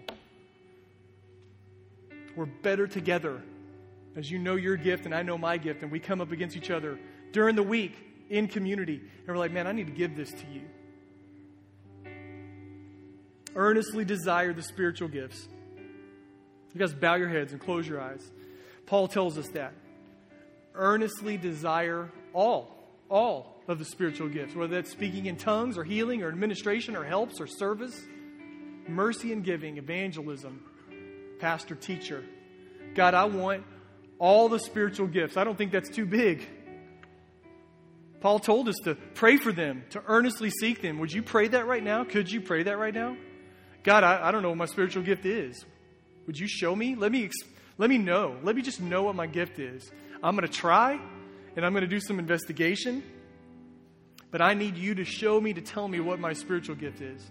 We're better together as you know your gift and I know my gift, and we come up against each other during the week in community, and we're like, man, I need to give this to you. Earnestly desire the spiritual gifts. You guys bow your heads and close your eyes. Paul tells us that. Earnestly desire all, all of the spiritual gifts, whether that's speaking in tongues or healing or administration or helps or service, mercy and giving, evangelism, pastor, teacher. God, I want all the spiritual gifts. I don't think that's too big. Paul told us to pray for them, to earnestly seek them. Would you pray that right now? Could you pray that right now? God, I, I don't know what my spiritual gift is. Would you show me? Let me let me know. Let me just know what my gift is. I'm going to try, and I'm going to do some investigation. But I need you to show me, to tell me what my spiritual gift is.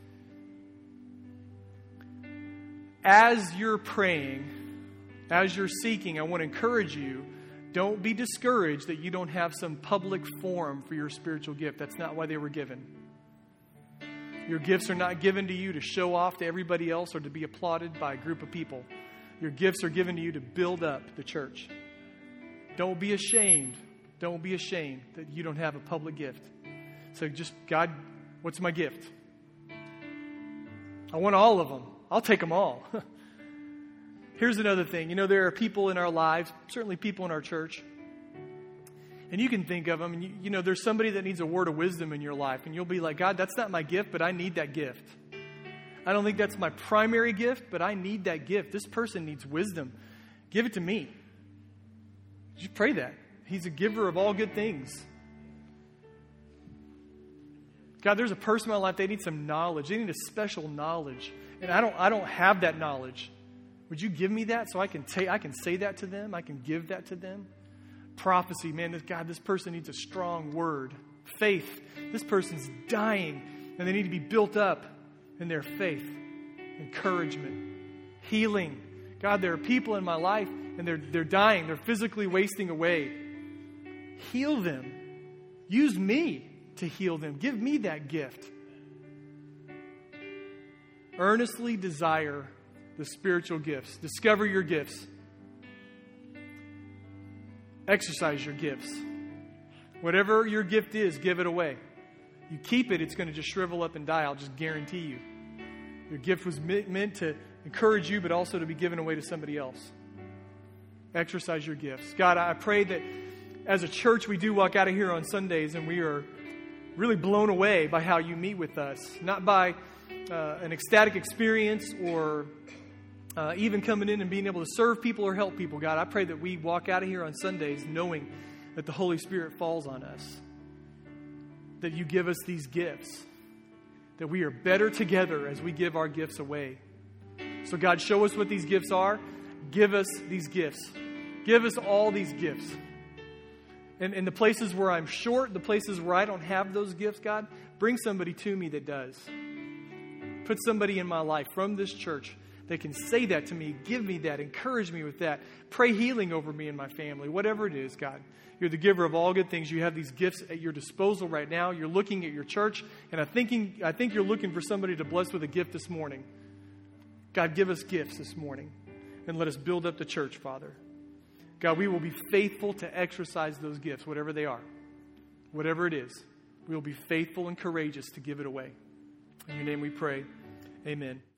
As you're praying, as you're seeking, I want to encourage you, don't be discouraged that you don't have some public forum for your spiritual gift. That's not why they were given. Your gifts are not given to you to show off to everybody else or to be applauded by a group of people. Your gifts are given to you to build up the church. Don't be ashamed. Don't be ashamed that you don't have a public gift. So just, God, what's my gift? I want all of them. I'll take them all. Here's another thing. You know, there are people in our lives, certainly people in our church, and you can think of them, and you, you know, there's somebody that needs a word of wisdom in your life, and you'll be like, God, that's not my gift, but I need that gift. I don't think that's my primary gift, but I need that gift. This person needs wisdom. Give it to me. You pray that. He's a giver of all good things. God, there's a person in my life, they need some knowledge. They need a special knowledge. And I don't I don't have that knowledge. Would you give me that so I can take I can say that to them? I can give that to them? Prophecy, man, this, God, this person needs a strong word. Faith, this person's dying and they need to be built up in their faith. Encouragement. Healing. God, there are people in my life and they're they're dying. They're physically wasting away. Heal them. Use me to heal them. Give me that gift. Earnestly desire the spiritual gifts. Discover your gifts. Exercise your gifts. Whatever your gift is, give it away. You keep it, it's going to just shrivel up and die. I'll just guarantee you. Your gift was meant to encourage you, but also to be given away to somebody else. Exercise your gifts. God, I pray that as a church, we do walk out of here on Sundays and we are really blown away by how you meet with us. Not by uh, an ecstatic experience or Uh, even coming in and being able to serve people or help people. God, I pray that we walk out of here on Sundays knowing that the Holy Spirit falls on us. That you give us these gifts. That we are better together as we give our gifts away. So God, show us what these gifts are. Give us these gifts. Give us all these gifts. And in the places where I'm short, the places where I don't have those gifts, God, bring somebody to me that does. Put somebody in my life from this church they can say that to me, give me that, encourage me with that. Pray healing over me and my family, whatever it is, God. You're the giver of all good things. You have these gifts at your disposal right now. You're looking at your church, and I'm thinking, I think you're looking for somebody to bless with a gift this morning. God, give us gifts this morning, and let us build up the church, Father. God, we will be faithful to exercise those gifts, whatever they are, whatever it is. We will be faithful and courageous to give it away. In your name we pray, amen.